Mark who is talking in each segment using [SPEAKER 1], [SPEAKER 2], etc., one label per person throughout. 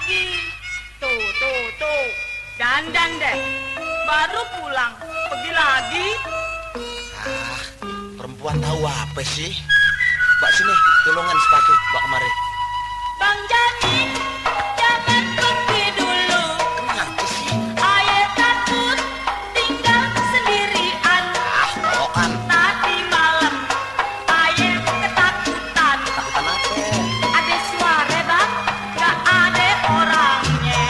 [SPEAKER 1] lagi. Tuh. Dandan deh. Baru pulang. Pergi lagi.
[SPEAKER 2] Perempuan tahu apa sih? Mbak sini, tolongan sepatu Mbak kemari.
[SPEAKER 1] Bang Jamin, jangan pergi dulu.
[SPEAKER 2] Kenapa sih?
[SPEAKER 1] Ayah takut tinggal sendirian.
[SPEAKER 2] Kan.
[SPEAKER 1] Tadi malam ayah ketakutan.
[SPEAKER 2] Takutan apa?
[SPEAKER 1] Ada suara bang, gak ada orangnya.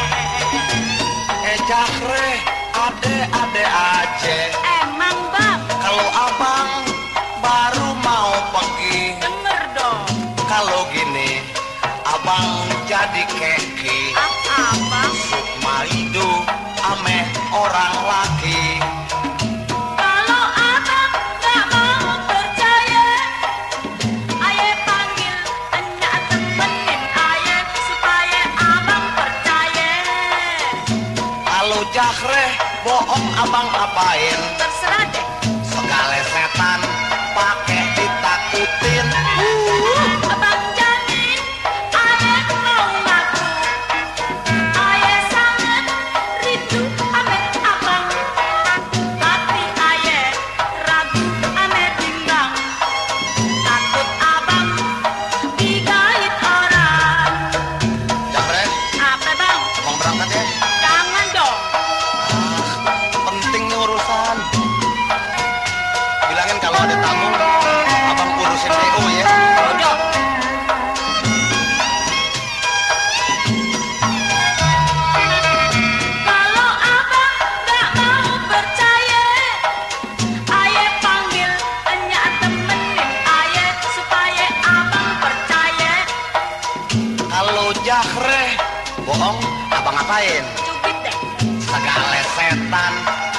[SPEAKER 2] Jahre, ade aja.
[SPEAKER 1] Emang bang,
[SPEAKER 2] Kalau abang baru mau pergi,
[SPEAKER 1] denger dong.
[SPEAKER 2] kalau gini abang jadi keki.
[SPEAKER 1] Abang,
[SPEAKER 2] Maido ame orang laki.
[SPEAKER 1] kalau abang gak mau percaya, ayah panggil enyak temenin ayah supaya abang percaya.
[SPEAKER 2] Kalau Jahre bohong abang apain?
[SPEAKER 1] Terserah deh.
[SPEAKER 2] Segala setan pakai ditakutin.
[SPEAKER 1] Abang jamin ayah mau ngaku. Ayah sangat rindu ame abang. Hati ayah ragu ame bimbang. Takut abang digait orang.
[SPEAKER 2] Jahre,
[SPEAKER 1] Apa bang?
[SPEAKER 2] abang berangkat ya.
[SPEAKER 1] Jangan dong.
[SPEAKER 2] Penting nih urusan. Bilangin kalau ada tamu, abang urusin PO ya.
[SPEAKER 1] Udah. Kalau abang gak mau percaya, ayah panggil enyak temenin ayah supaya abang percaya.
[SPEAKER 2] Kalau Jahre bohong, abang apain?
[SPEAKER 1] Cubit deh.
[SPEAKER 2] Segala setan